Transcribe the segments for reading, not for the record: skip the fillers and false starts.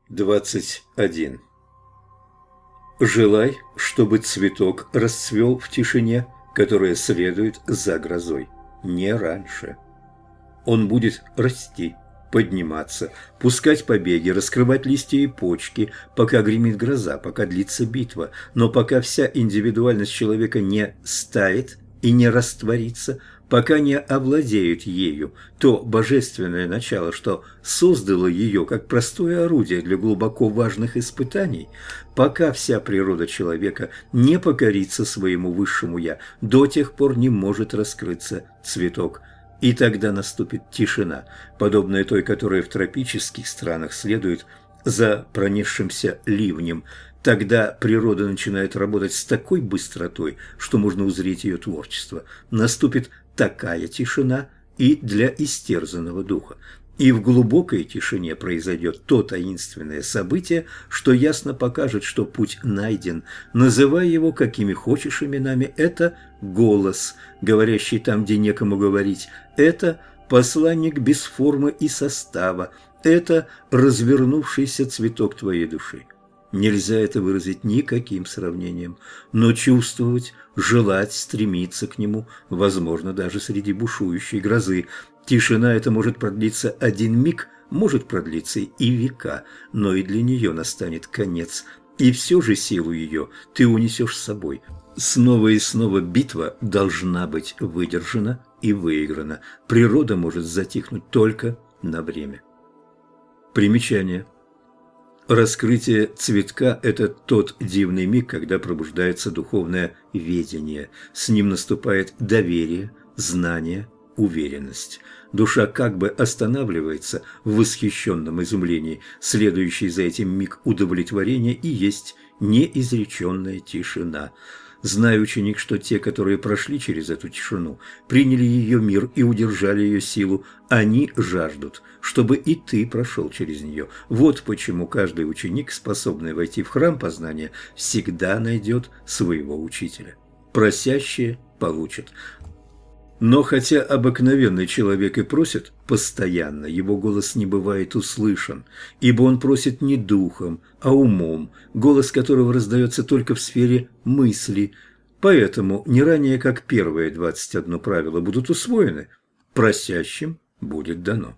21. Желай, чтобы цветок расцвел в тишине, которая следует за грозой, не раньше. Он будет расти, подниматься, пускать побеги, раскрывать листья и почки, пока гремит гроза, пока длится битва. Но пока вся индивидуальность человека не стает и не растворится, пока не овладеют ею, то божественное начало, что создало ее как простое орудие для глубоко важных испытаний, пока вся природа человека не покорится своему высшему «я», до тех пор не может раскрыться цветок. И тогда наступит тишина, подобная той, которая в тропических странах следует за пронесшимся ливнем. Тогда природа начинает работать с такой быстротой, что можно узреть ее творчество. Наступит такая тишина и для истерзанного духа. И в глубокой тишине произойдет то таинственное событие, что ясно покажет, что путь найден. Называй его какими хочешь именами. Это голос, говорящий там, где некому говорить. Это посланник без формы и состава. Это развернувшийся цветок твоей души. Нельзя это выразить никаким сравнением, но чувствовать, желать, стремиться к нему возможно даже среди бушующей грозы. Тишина эта может продлиться один миг, может продлиться и века, но и для нее настанет конец. И все же силу ее ты унесешь с собой. Снова и снова битва должна быть выдержана и выиграна. Природа может затихнуть только на время. Примечание. Раскрытие цветка – это тот дивный миг, когда пробуждается духовное ведение. С ним наступает доверие, знание, уверенность. Душа как бы останавливается в восхищенном изумлении. Следующий за этим миг удовлетворения и есть неизреченная тишина. Знай, ученик, что те, которые прошли через эту тишину, приняли ее мир и удержали ее силу, они жаждут, чтобы и ты прошел через нее. Вот почему каждый ученик, способный войти в храм познания, всегда найдет своего учителя. Просящие получат. Но хотя обыкновенный человек и просит постоянно, его голос не бывает услышан, ибо он просит не духом, а умом, голос которого раздается только в сфере мысли. Поэтому не ранее, как первые 21 правила будут усвоены, просящим будет дано.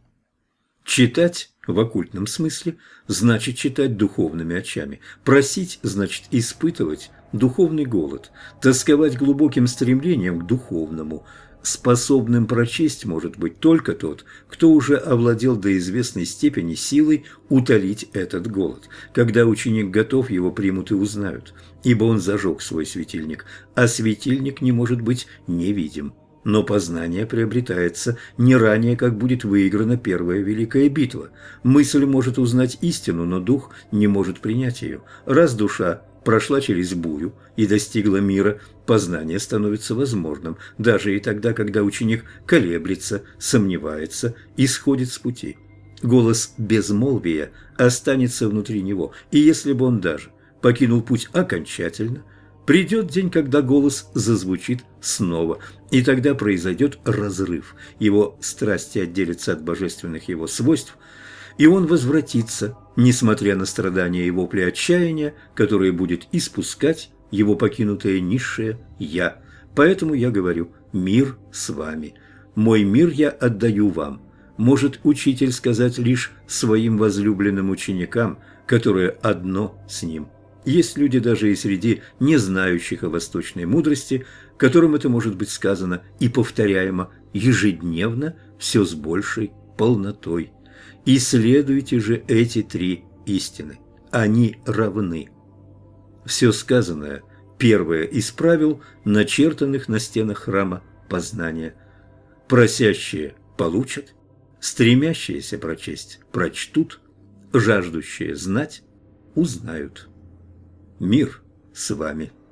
Читать в оккультном смысле значит читать духовными очами. Просить значит испытывать духовный голод, тосковать глубоким стремлением к духовному. Способным прочесть может быть только тот, кто уже овладел до известной степени силой утолить этот голод. Когда ученик готов, его примут и узнают, ибо он зажег свой светильник, а светильник не может быть невидим. Но познание приобретается не ранее, как будет выиграна первая великая битва. Мысль может узнать истину, но дух не может принять ее. Раз душа прошла через бурю и достигла мира, познание становится возможным, даже и тогда, когда ученик колеблется, сомневается и сходит с пути. Голос безмолвия останется внутри него, и если бы он даже покинул путь окончательно, придет день, когда голос зазвучит снова, и тогда произойдет разрыв, его страсти отделятся от божественных его свойств, и он возвратится, несмотря на страдания и вопли отчаяния, которые будет испускать его покинутое низшее «Я». Поэтому я говорю «Мир с вами». «Мой мир я отдаю вам», может учитель сказать лишь своим возлюбленным ученикам, которые одно с ним. Есть люди даже и среди не знающих о восточной мудрости, которым это может быть сказано и повторяемо ежедневно, все с большей полнотой. Исследуйте же эти три истины. Они равны. Все сказанное – первое из правил, начертанных на стенах храма познания. Просящие получат, стремящиеся прочесть прочтут, жаждущие знать узнают. Мир с вами.